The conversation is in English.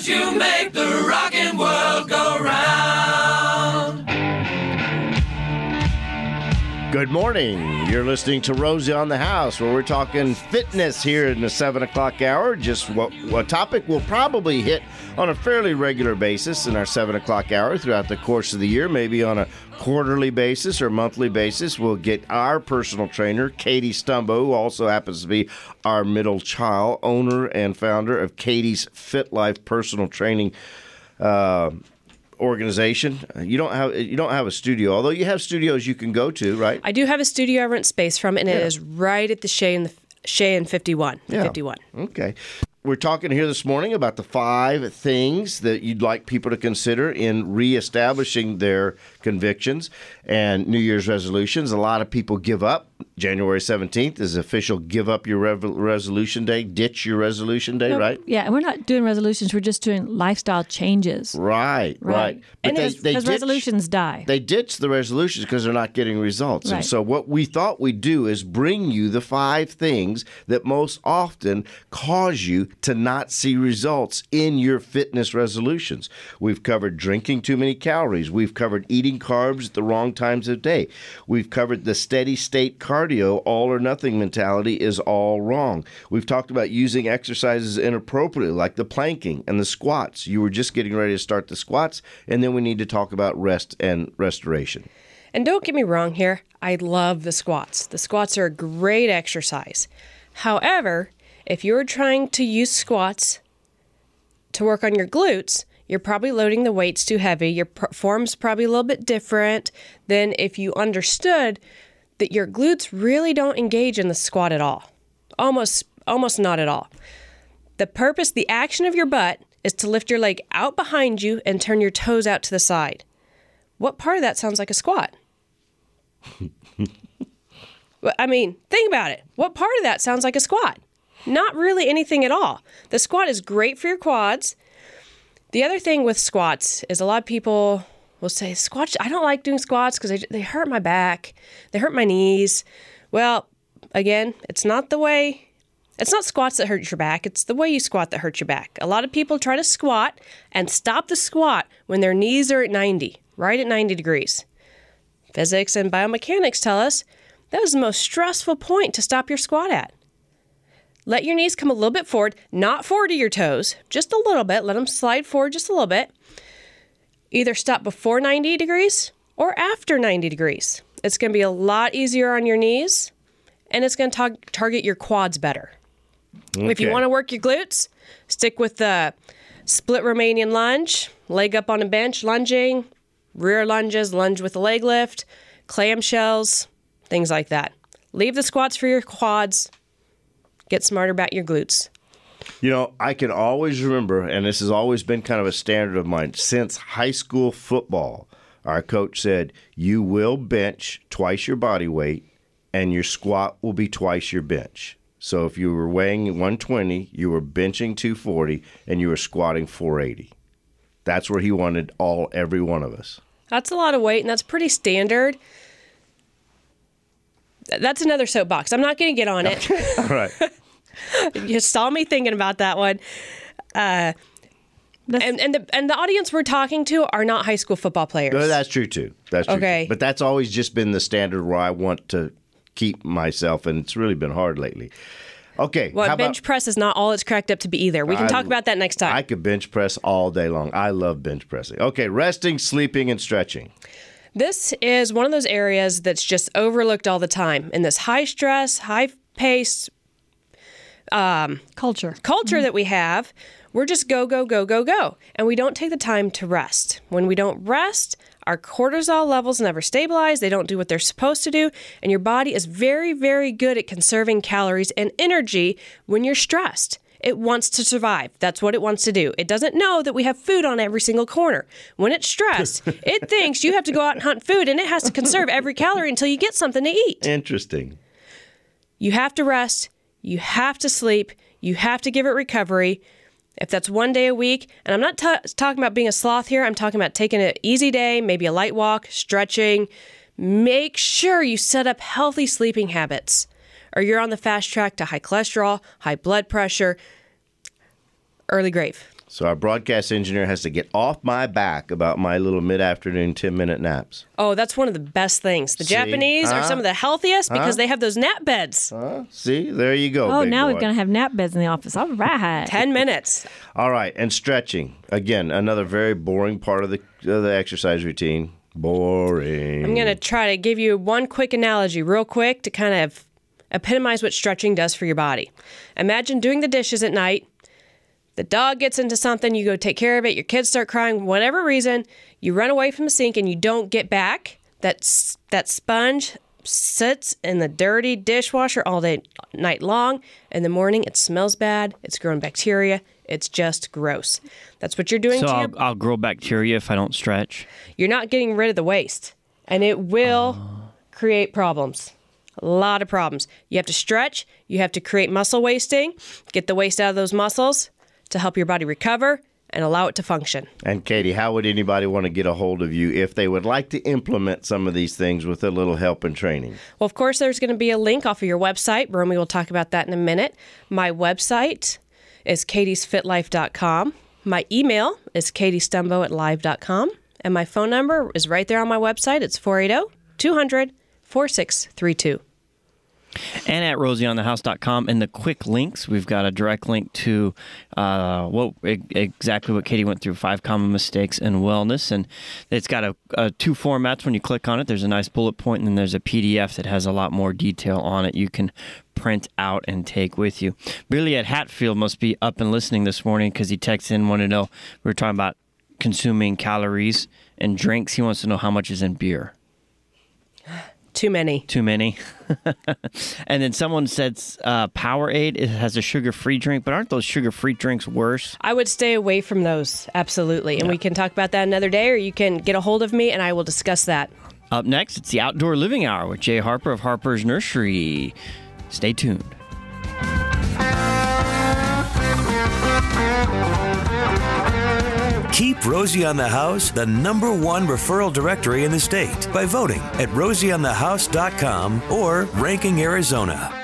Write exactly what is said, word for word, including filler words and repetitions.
'cause you make the rockin' world go round. Good morning. You're listening to Rosie on the House, where we're talking fitness here in the seven o'clock hour. Just what a topic we'll probably hit on a fairly regular basis in our seven o'clock hour throughout the course of the year, maybe on a quarterly basis or monthly basis. We'll get our personal trainer, Katie Stumbo, who also happens to be our middle child, owner and founder of Katie's Fit Life Personal Training uh organization. You don't have you don't have a studio, although you have studios you can go to, right? I do have a studio I rent space from, and yeah. It is right at the Shea and the Shea and fifty-one. Yeah. fifty-one. Okay. We're talking here this morning about the five things that you'd like people to consider in reestablishing their convictions and New Year's resolutions. A lot of people give up. January seventeenth is official give up your rev- resolution day, ditch your resolution day, no, right? Yeah, and we're not doing resolutions. We're just doing lifestyle changes. Right, right. right. But and because they, they resolutions die. They ditch the resolutions because they're not getting results. Right. And so what we thought we'd do is bring you the five things that most often cause you to not see results in your fitness resolutions. We've covered drinking too many calories. We've covered eating carbs at the wrong times of day. We've covered the steady state cardio, all or nothing mentality is all wrong. We've talked about using exercises inappropriately, like the planking and the squats. You were just getting ready to start the squats, and then we need to talk about rest and restoration. And don't get me wrong here, I love the squats. The squats are a great exercise. However, if you're trying to use squats to work on your glutes, you're probably loading the weights too heavy. Your form's probably a little bit different than if you understood that your glutes really don't engage in the squat at all. Almost, almost not at all. The purpose, the action of your butt is to lift your leg out behind you and turn your toes out to the side. What part of that sounds like a squat? I mean, think about it. What part of that sounds like a squat? Not really anything at all. The squat is great for your quads. The other thing with squats is a lot of people will say, squats, I don't like doing squats because they, they hurt my back. They hurt my knees. Well, again, it's not the way, it's not squats that hurt your back. It's the way you squat that hurts your back. A lot of people try to squat and stop the squat when their knees are at ninety, right at ninety degrees. Physics and biomechanics tell us that is the most stressful point to stop your squat at. Let your knees come a little bit forward, not forward to your toes, just a little bit. Let them slide forward just a little bit. Either stop before ninety degrees or after ninety degrees. It's going to be a lot easier on your knees, and it's going to tar- target your quads better. Okay. If you want to work your glutes, stick with the split Romanian lunge, leg up on a bench, lunging, rear lunges, lunge with a leg lift, clamshells, things like that. Leave the squats for your quads. Get smarter about your glutes. You know, I can always remember, and this has always been kind of a standard of mine, since high school football, our coach said, you will bench twice your body weight, and your squat will be twice your bench. So if you were weighing one twenty, you were benching two forty, and you were squatting four eighty. That's where he wanted all, every one of us. That's a lot of weight, and that's pretty standard. That's another soapbox. I'm not going to get on it. Okay. All right. You saw me thinking about that one. Uh, and and the and the audience we're talking to are not high school football players. No, that's true, too. That's true. Okay. Too. But that's always just been the standard where I want to keep myself, and it's really been hard lately. Okay. Well, how bench about, press is not all it's cracked up to be either. We can I, talk about that next time. I could bench press all day long. I love bench pressing. Okay, resting, sleeping, and stretching. This is one of those areas that's just overlooked all the time in this high stress, high pace um, culture culture mm-hmm. that we have. We're just go, go, go, go, go. And we don't take the time to rest. When we don't rest, our cortisol levels never stabilize. They don't do what they're supposed to do. And your body is very, very good at conserving calories and energy when you're stressed. It wants to survive. That's what it wants to do. It doesn't know that we have food on every single corner. When it's stressed, it thinks you have to go out and hunt food, and it has to conserve every calorie until you get something to eat. Interesting. You have to rest. You have to sleep. You have to give it recovery. If that's one day a week, and I'm not t- talking about being a sloth here. I'm talking about taking an easy day, maybe a light walk, stretching. Make sure you set up healthy sleeping habits, or you're on the fast track to high cholesterol, high blood pressure, early grave. So our broadcast engineer has to get off my back about my little mid-afternoon ten-minute naps. Oh, that's one of the best things. The See? Japanese Huh? are some of the healthiest because Huh? they have those nap beds. Huh? See, there you go. Oh, big now boy. we're going to have nap beds in the office. All right. ten minutes. All right, and stretching. Again, another very boring part of the of the exercise routine. Boring. I'm going to try to give you one quick analogy real quick to kind of epitomize what stretching does for your body. Imagine doing the dishes at night. The dog gets into something, you go take care of it, your kids start crying, whatever reason, you run away from the sink and you don't get back. That, s- that sponge sits in the dirty dishwasher all day, night long. In the morning, it smells bad. It's growing bacteria. It's just gross. That's what you're doing So to I'll, your... I'll grow bacteria if I don't stretch. You're not getting rid of the waste. And it will create problems. A lot of problems. You have to stretch. You have to create muscle wasting. Get the waste out of those muscles to help your body recover and allow it to function. And Katie, how would anybody want to get a hold of you if they would like to implement some of these things with a little help and training? Well, of course, there's going to be a link off of your website. Romy will talk about that in a minute. My website is katiesfit life dot com. My email is katiestumbo at live dot com. And my phone number is right there on my website. It's four eight zero, two hundred, four six three two. And at rosie on the house dot com, in the quick links, we've got a direct link to uh, what exactly what Katie went through, five common mistakes in wellness. And it's got a, a two formats. When you click on it, there's a nice bullet point, and then there's a P D F that has a lot more detail on it you can print out and take with you. Billy at Hatfield must be up and listening this morning because he texted in, wanted to know, we were talking about consuming calories and drinks. He wants to know how much is in beer. Too many. Too many. And then someone said uh, Powerade, it has a sugar-free drink, but aren't those sugar-free drinks worse? I would stay away from those, absolutely. And we can talk about that another day, or you can get a hold of me and I will discuss that. Up next, it's the Outdoor Living Hour with Jay Harper of Harper's Nursery. Stay tuned. Keep Rosie on the House the number one referral directory in the state by voting at rosie on the house dot com or Ranking Arizona.